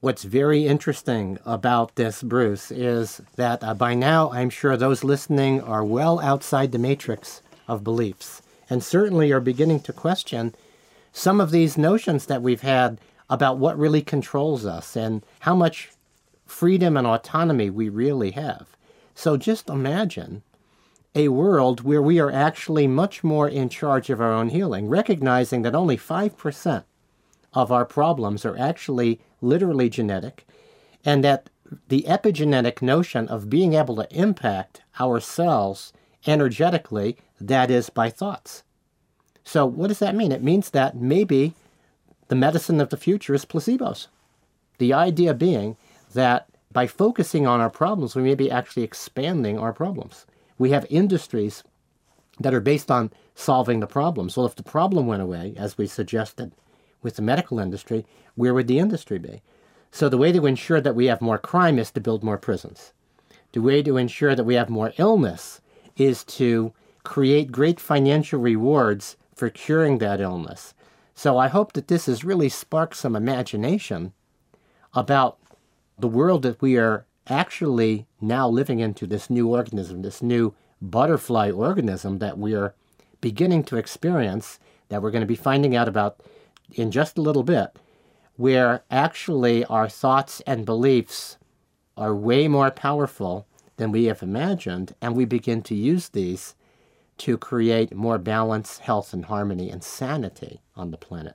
What's very interesting about this, Bruce, is that by now I'm sure those listening are well outside the matrix of beliefs and certainly are beginning to question some of these notions that we've had about what really controls us and how much freedom and autonomy we really have. So just imagine a world where we are actually much more in charge of our own healing, recognizing that only 5% of our problems are actually literally genetic, and that the epigenetic notion of being able to impact our cells energetically, that is by thoughts. So what does that mean? It means that maybe the medicine of the future is placebos. The idea being that by focusing on our problems, we may be actually expanding our problems. We have industries that are based on solving the problems. Well, if the problem went away, as we suggested with the medical industry, where would the industry be? So the way to ensure that we have more crime is to build more prisons. The way to ensure that we have more illness is to create great financial rewards for curing that illness. So I hope that this has really sparked some imagination about the world that we are actually now living into, this new organism, this new butterfly organism that we are beginning to experience, that we're going to be finding out about in just a little bit, where actually our thoughts and beliefs are way more powerful than we have imagined, and we begin to use these to create more balance, health, and harmony and sanity on the planet.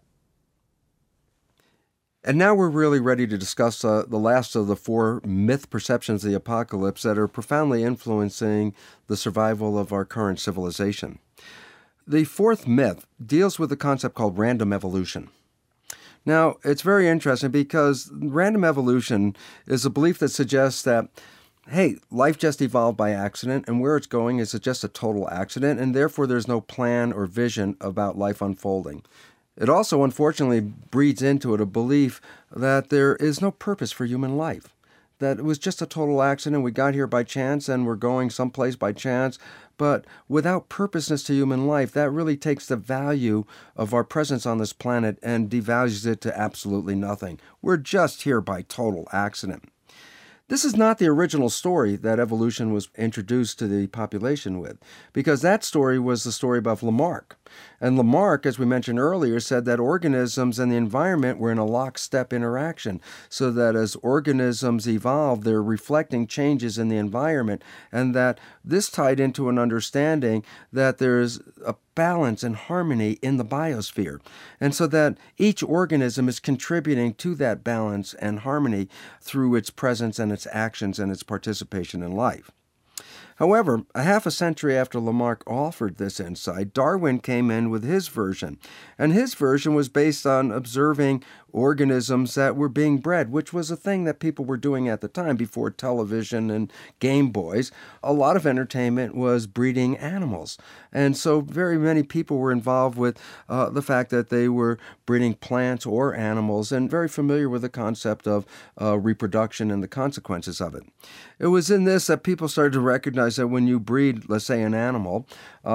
And now we're really ready to discuss the last of the 4 myth perceptions of the apocalypse that are profoundly influencing the survival of our current civilization. The 4th myth deals with a concept called random evolution. Now, it's very interesting because random evolution is a belief that suggests that, hey, life just evolved by accident, and where it's going is just a total accident, and therefore there's no plan or vision about life unfolding. It also, unfortunately, breeds into it a belief that there is no purpose for human life, that it was just a total accident. We got here by chance and we're going someplace by chance. But without purposeness to human life, that really takes the value of our presence on this planet and devalues it to absolutely nothing. We're just here by total accident. This is not the original story that evolution was introduced to the population with, because that story was the story about Lamarck. And Lamarck, as we mentioned earlier, said that organisms and the environment were in a lockstep interaction, so that as organisms evolve, they're reflecting changes in the environment, and that this tied into an understanding that there's a balance and harmony in the biosphere, and so that each organism is contributing to that balance and harmony through its presence and its actions and its participation in life. However, a half a century after Lamarck offered this insight, Darwin came in with his version, and his version was based on observing organisms that were being bred, which was a thing that people were doing at the time before television and Game Boys. A lot of entertainment was breeding animals, and so very many people were involved with the fact that they were breeding plants or animals and very familiar with the concept of reproduction and the consequences of it. It was in this that people started to recognize that when you breed, let's say, an animal,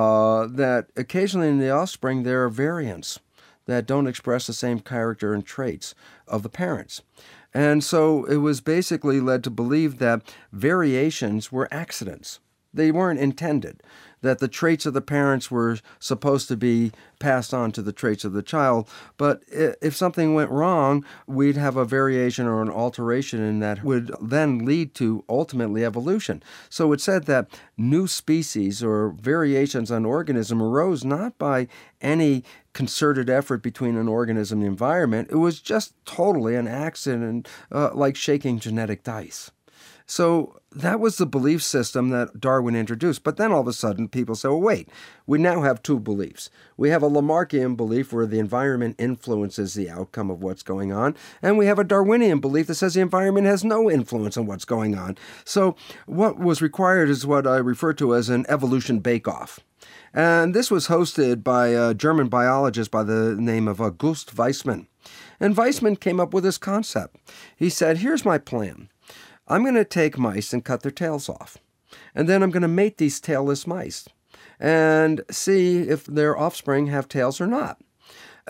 that occasionally in the offspring there are variants that don't express the same character and traits of the parents. And so it was basically led to believe that variations were accidents. They weren't intended, that the traits of the parents were supposed to be passed on to the traits of the child. But if something went wrong, we'd have a variation or an alteration in that would then lead to ultimately evolution. So it said that new species or variations on organism arose not by any concerted effort between an organism and the environment. It was just totally an accident, like shaking genetic dice. So that was the belief system that Darwin introduced. But then all of a sudden people say, well, wait, we now have 2 beliefs. We have a Lamarckian belief where the environment influences the outcome of what's going on, and we have a Darwinian belief that says the environment has no influence on what's going on. So what was required is what I refer to as an evolution bake-off. And this was hosted by a German biologist by the name of August Weismann. And Weismann came up with this concept. He said, here's my plan. I'm going to take mice and cut their tails off. And then I'm going to mate these tailless mice and see if their offspring have tails or not.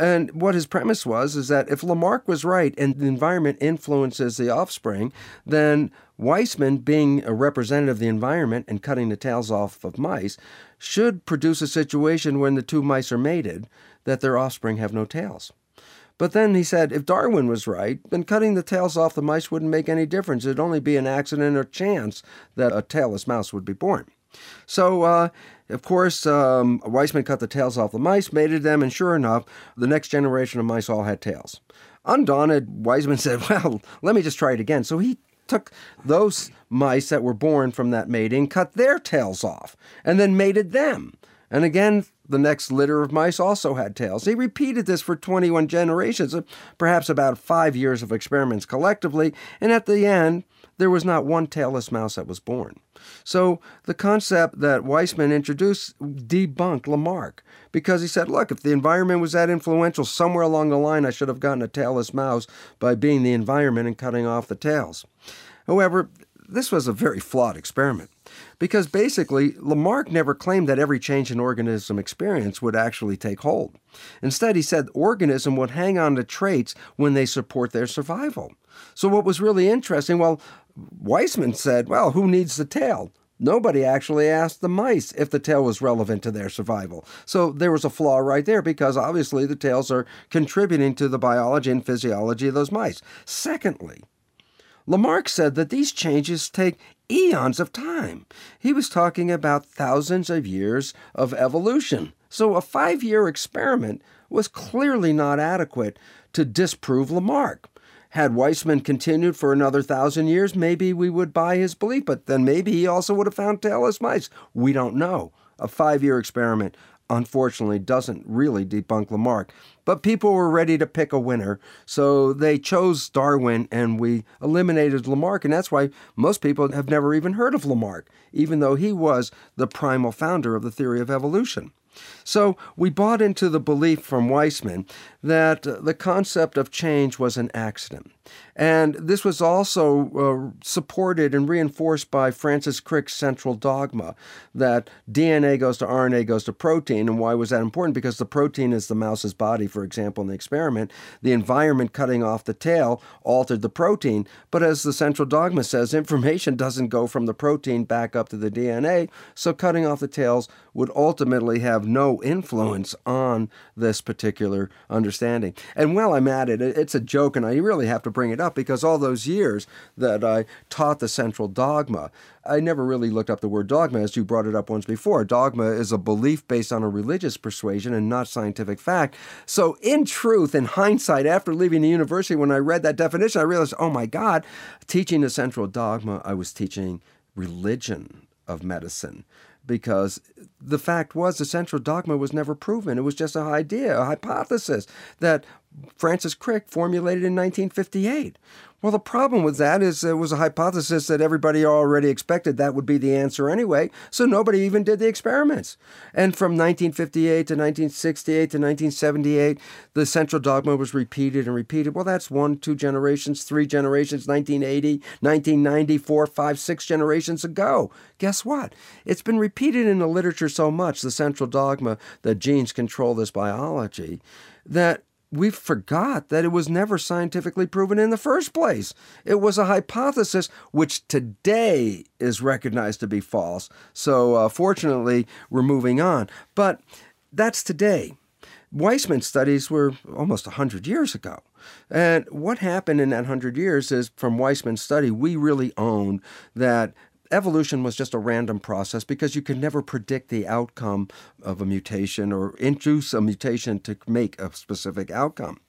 And what his premise was is that if Lamarck was right and the environment influences the offspring, then Weismann, being a representative of the environment and cutting the tails off of mice, should produce a situation when the two mice are mated that their offspring have no tails. But then he said if Darwin was right, then cutting the tails off the mice wouldn't make any difference. It'd only be an accident or chance that a tailless mouse would be born. So, of course, Weismann cut the tails off the mice, mated them, and sure enough, the next generation of mice all had tails. Undaunted, Weismann said, well, let me just try it again. So he took those mice that were born from that mating, cut their tails off, and then mated them. And again, the next litter of mice also had tails. He repeated this for 21 generations, perhaps about 5 years of experiments collectively, and at the end, there was not one tailless mouse that was born. So the concept that Weismann introduced debunked Lamarck, because he said, look, if the environment was that influential, somewhere along the line I should have gotten a tailless mouse by being the environment and cutting off the tails. However, this was a very flawed experiment, because basically Lamarck never claimed that every change in organism experience would actually take hold. Instead, he said organism would hang on to traits when they support their survival. So what was really interesting, well, Weismann said, well, who needs the tail? Nobody actually asked the mice if the tail was relevant to their survival. So there was a flaw right there, because obviously the tails are contributing to the biology and physiology of those mice. Secondly, Lamarck said that these changes take eons of time. He was talking about thousands of years of evolution. So a 5-year experiment was clearly not adequate to disprove Lamarck. Had Weismann continued for another 1,000 years, maybe we would buy his belief, but then maybe he also would have found tailless mice. We don't know. A 5-year experiment, unfortunately, doesn't really debunk Lamarck. But people were ready to pick a winner, so they chose Darwin, and we eliminated Lamarck, and that's why most people have never even heard of Lamarck, even though he was the primal founder of the theory of evolution. So we bought into the belief from Weismann that the concept of change was an accident. And this was also supported and reinforced by Francis Crick's central dogma that DNA goes to RNA goes to protein. And why was that important? Because the protein is the mouse's body, for example, in the experiment. The environment cutting off the tail altered the protein. But as the central dogma says, information doesn't go from the protein back up to the DNA. So cutting off the tails would ultimately have no influence on this particular understanding. And while I'm at it, it's a joke, and I really have to bring it up because all those years that I taught the central dogma, I never really looked up the word dogma, as you brought it up once before. Dogma is a belief based on a religious persuasion and not scientific fact. So in truth, in hindsight, after leaving the university, when I read that definition, I realized, oh my God, teaching the central dogma, I was teaching religion of medicine. Because the fact was the central dogma was never proven. It was just an idea, a hypothesis that Francis Crick formulated in 1958. Well, the problem with that is it was a hypothesis that everybody already expected that would be the answer anyway, so nobody even did the experiments. And from 1958 to 1968 to 1978, the central dogma was repeated and repeated. Well, that's 1, 2 generations, 3 generations, 1980, 1990, 4, 5, 6 generations ago. Guess what? It's been repeated in the literature so much, the central dogma that genes control this biology, that we forgot that it was never scientifically proven in the first place. It was a hypothesis which today is recognized to be false. So fortunately, we're moving on. But that's today. Weismann's studies were almost 100 years ago. And what happened in that 100 years is, from Weismann's study, we really owned that evolution was just a random process because you can never predict the outcome of a mutation or induce a mutation to make a specific outcome.